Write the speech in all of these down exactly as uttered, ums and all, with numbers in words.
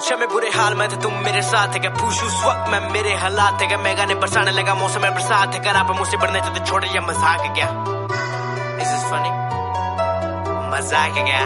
शमे बुरे हाल में थे तुम मेरे साथ है क्या, पूछ उस वक्त मैं मेरे हालात है क्या, मैं गाने बरसाने लगा मौसम में बरसात है, कर आप मुझसे बढ़ने थे तो छोटे या मजाक है क्या, इज दिस फनी, मजाक है क्या,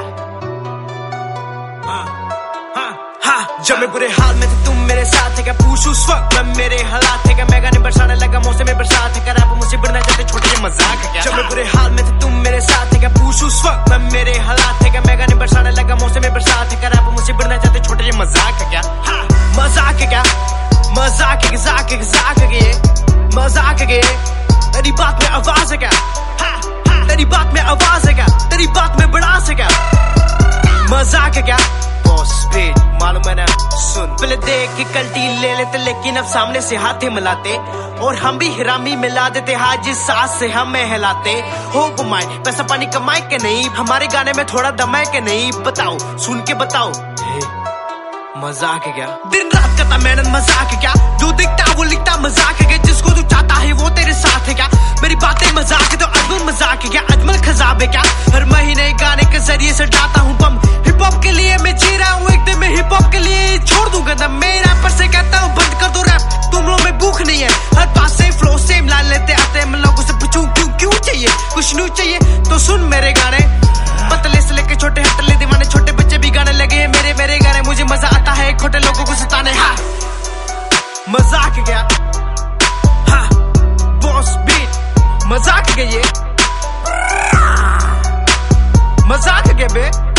हाँ हाँ हाँ। जब मैं बुरे हाल में थे तुम मेरे साथ है क्या, पूछ उस वक्त मैं मेरे हालात है क्या, मैं गाने बरसाने लगा मौसम में बरसात है, कर आप मुझसे बढ़ने थे तो छोटे या मजाक है क्या। जब मैं बुरे हाल में थे तुम मेरे साथ है क्या, पूछ उस वक्त मैं मेरे हालात है क्या, मैं गाने बरसाने लगा मौसम में बरसात है, कर आप मुझसे बढ़ना चाहते छोटे ये मजाक है क्या, मजाक है क्या, मजाक है मजाक है मजाक है ये, मजाक है ये, तेरी बात में आवाज है क्या, तेरी बात में आवाज है क्या, तेरी बात में बड़ास है क्या, मजाक है क्या, बॉस स्पीड मालूम है ना, सुन पहले देख के कल्टी ले लेते लेकिन अब सामने से हाथे मिलाते, और हम भी हिरामी मिला देते हाथ जिस सांस से हमें हिलाते, हो घुमाए पैसा पानी कमाए के नहीं, हमारे गाने में थोड़ा दम है के नहीं, बताओ सुन के बताओ, मजाक है क्या, दिन रात करता मेहनत मजाक है क्या, जो दिखता वो लिखता मजाक है क्या, जिसको तू चाहता है वो तेरे साथ है क्या, मेरी बातें मजाक है तो अजमल मजाक है क्या, अजमल खजाब है क्या, हर महीने गाने के जरिए से डालता हूँ बम, हिप हॉप के लिए मैं जी रहा हूँ, एक दिन में हिप हॉप के लिए छोड़ दूंगा दम, मेरा पर से कहता हूँ बंद कर दो रैप, तुम लोग में भूख नहीं है, हर बात से फ्लो सेम ला लेते आते हैं, मैं लोगों से पूछूं क्यों क्यों चाहिए कुछ न्यू चाहिए, तो सुन मेरे गाने पतले से लेके छोटे हटले दीवाने, छोटे बच्चे भी गाने लगे हैं मेरे मेरे गाने, मुझे मजा आता है खोटे लोगों को सताने, हाँ मजाक है क्या, हाँ बॉस बीट मजाक है ये, मजाक है क्या बे।